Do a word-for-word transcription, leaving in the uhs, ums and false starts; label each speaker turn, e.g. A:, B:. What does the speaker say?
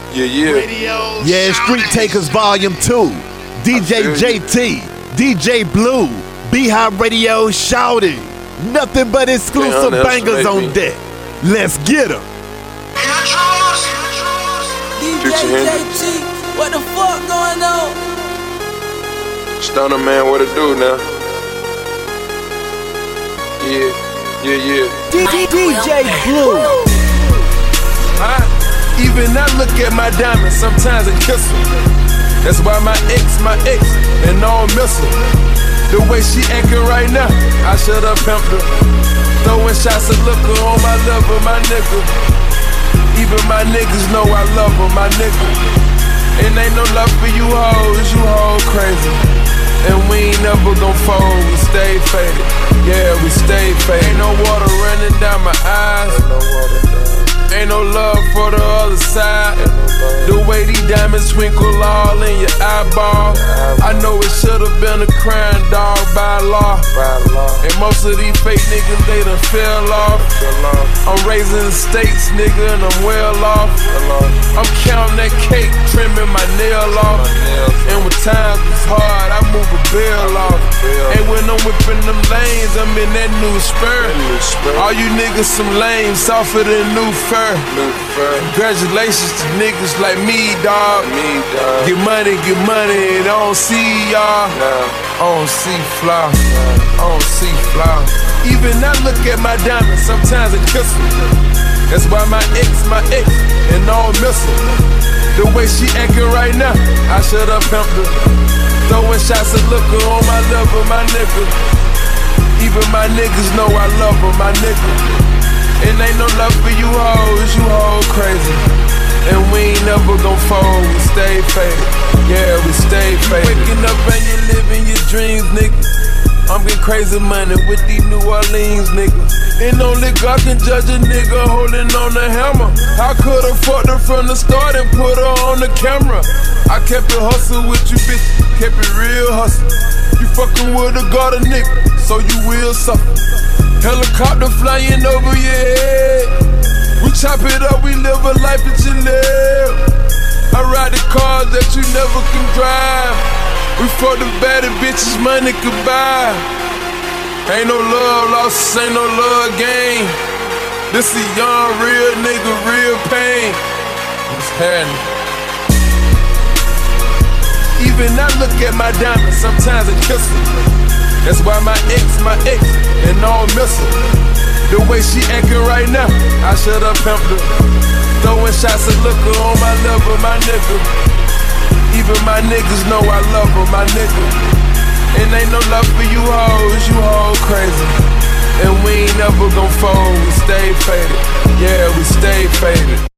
A: Yeah, yeah.
B: Yeah, Street Takers Volume two. D J J T, D J Blue, Beehive Radio shouting. Nothing but exclusive
A: Damn,
B: bangers on
A: me.
B: deck. Let's get 'em.
C: D J J T, what the fuck going on?
A: Stunner man, what it do now? Yeah, yeah, yeah.
C: D J Blue.
A: I, even I look at my diamonds sometimes and kiss them. That's why my ex, my ex, and all miss her. The way she acting right now, I should've pimped her. Throwing shots of liquor on my lover, my nigga. Even my niggas know I love her, my nigga. And ain't no love for you hoes, you hoes crazy. And we ain't never gon' fold, we stay faded. Yeah, we stay faded. Ain't no water running down my eyes. Ain't no water down. Ain't no love for the other side. The way these diamonds twinkle all in your eyeball. I know it should've been a crime, dog, by law. And most of these fake niggas, they done fell off. I'm raising the stakes, nigga, and I'm well off. I'm counting that cake, trimming my nail off. And when times is hard, I move a bill off. And when I'm whipping them lanes, I'm in that new spur. All you niggas some lame, softer than new fur. Congratulations to niggas like me, dawg. Get money, get money, and I don't see y'all. I don't see flaw. I don't see flaw. Even I look at my diamonds sometimes and kiss them. That's why my ex, my ex, and all miss her. The way she acting right now, I should've pimped her. Throwing shots of liquor on my lover, my nigga. Even my niggas know I love her, my nigga. And ain't no love for you hoes, you hoes crazy. And we ain't never gon' fold, we stay faded. Yeah, we stay faded. Waking up and you living your dreams, nigga. I'm getting crazy money with these New Orleans niggas. And only God can judge a nigga holding on the hammer. I could've fucked her from the start and put her on the camera. I kept it hustle with you, bitch, kept it real hustle. You fucking with a guard nigga, so you will suffer. Helicopter flying over your head. We chop it up, we live a life that you live. I ride the cars that you never can drive. We for the baddest bitches money could buy. Ain't no love lost, ain't no love gain. This a young, real nigga, real pain. What's happening? Even I look at my diamonds sometimes and kiss them. That's why my ex, my ex, and all miss her. The way she acting right now, I should've pimped her. Throwing shots of liquor on my lover, my nigga. Even my niggas know I love her, my nigga. And ain't no love for you hoes, you hoes crazy. And we ain't never gon' fold, we stay faded. Yeah, we stay faded.